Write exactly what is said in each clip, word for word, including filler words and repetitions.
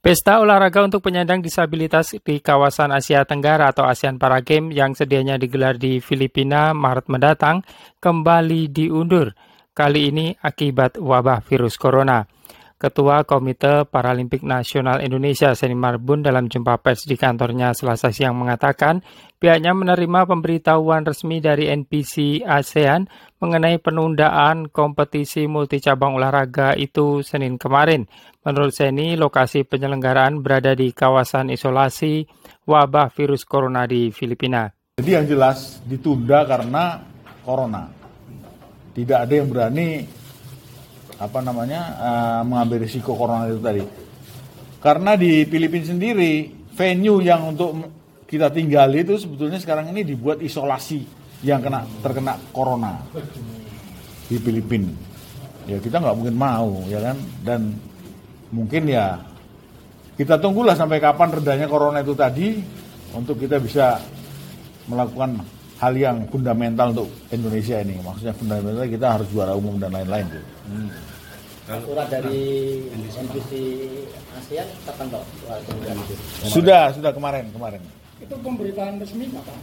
Pesta olahraga untuk penyandang disabilitas di kawasan Asia Tenggara atau ASEAN Para Games yang sedianya digelar di Filipina Maret mendatang kembali diundur, kali ini akibat wabah virus corona. Ketua Komite Paralimpik Nasional Indonesia, Seni Marbun, dalam jumpa pers di kantornya Selasa siang mengatakan pihaknya menerima pemberitahuan resmi dari N P C ASEAN mengenai penundaan kompetisi multicabang olahraga itu Senin kemarin. Menurut Seni, lokasi penyelenggaraan berada di kawasan isolasi wabah virus corona di Filipina. Jadi yang jelas ditunda karena corona. Tidak ada yang berani apa namanya uh, mengambil risiko corona itu tadi. Karena di Filipina sendiri venue yang untuk kita tinggali itu sebetulnya sekarang ini dibuat isolasi yang kena terkena corona di Filipina. Ya kita nggak mungkin mau, ya kan? Dan mungkin ya kita tunggulah sampai kapan redanya corona itu tadi untuk kita bisa melakukan hal yang fundamental untuk Indonesia ini. Maksudnya fundamental kita harus juara umum dan lain-lain. Hmm. Surat dari N P C ASEAN kapan Pak? Sudah, sudah kemarin, kemarin. Itu pemberitaan resmi kapan?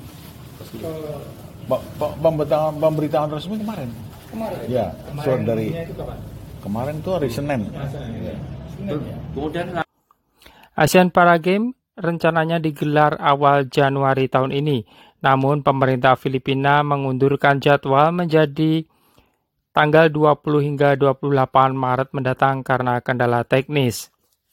Pemberitaan, pemberitaan resmi kemarin. Kemarin. Ya, kemarin surat dari itu kapan? Kemarin itu hari Senin. Ya. Senin ya. Kemudian ASEAN Para Games rencananya digelar awal Januari tahun ini. Namun pemerintah Filipina mengundurkan jadwal menjadi tanggal dua puluh hingga dua puluh delapan Maret mendatang karena kendala teknis.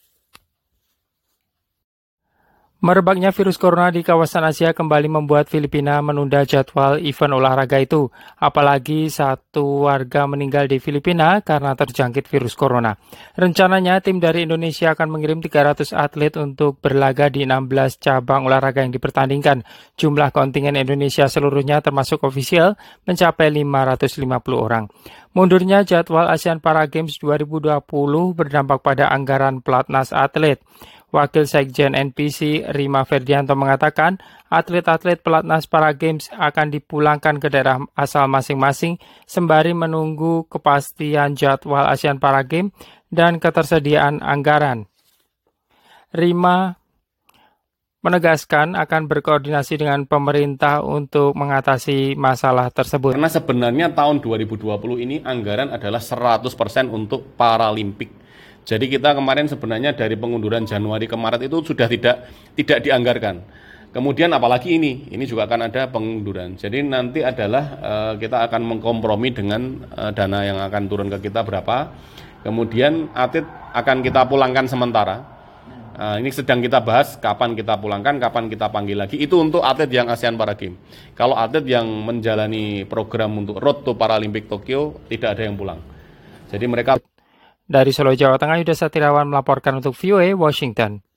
Merebaknya virus corona di kawasan Asia kembali membuat Filipina menunda jadwal event olahraga itu. Apalagi satu warga meninggal di Filipina karena terjangkit virus corona. Rencananya tim dari Indonesia akan mengirim tiga ratus atlet untuk berlaga di enam belas cabang olahraga yang dipertandingkan. Jumlah kontingen Indonesia seluruhnya termasuk ofisial mencapai lima ratus lima puluh orang. Mundurnya jadwal ASEAN Para Games dua ribu dua puluh berdampak pada anggaran pelatnas atlet. Wakil Sekjen N P C Rima Ferdianto mengatakan atlet-atlet pelatnas Para Games akan dipulangkan ke daerah asal masing-masing sembari menunggu kepastian jadwal ASEAN Para Games dan ketersediaan anggaran. Rima menegaskan akan berkoordinasi dengan pemerintah untuk mengatasi masalah tersebut. Karena sebenarnya tahun dua ribu dua puluh ini anggaran adalah seratus persen untuk Paralimpik. Jadi kita kemarin sebenarnya dari pengunduran Januari ke Maret itu sudah tidak tidak dianggarkan. Kemudian apalagi ini, ini juga akan ada pengunduran. Jadi nanti adalah uh, kita akan mengkompromi dengan uh, dana yang akan turun ke kita berapa. Kemudian atlet akan kita pulangkan sementara. Uh, ini sedang kita bahas kapan kita pulangkan, kapan kita panggil lagi. Itu untuk atlet yang ASEAN Para Games. Kalau atlet yang menjalani program untuk Road to Paralympic Tokyo tidak ada yang pulang. Jadi mereka Dari Solo, Jawa Tengah, Yuda Satirawan melaporkan untuk V O A Washington.